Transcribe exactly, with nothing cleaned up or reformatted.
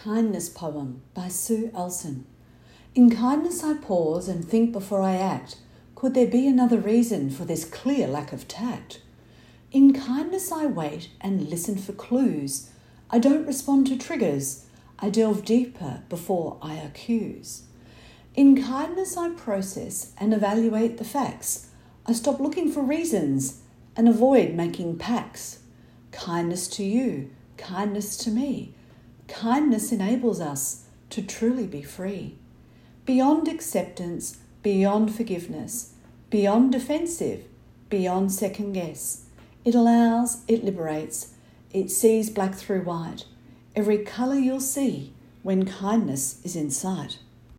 Kindness Poem by Sue Elson. In kindness I pause and think before I act. Could there be another reason for this clear lack of tact? In kindness I wait and listen for clues. I don't respond to triggers. I delve deeper before I accuse. In kindness I process and evaluate the facts. I stop looking for reasons and avoid making pacts. Kindness to you, kindness to me. Kindness enables us to truly be free. Beyond acceptance, beyond forgiveness, beyond defensive, beyond second guess. It allows, it liberates, it sees black through white. Every colour you'll see when kindness is in sight.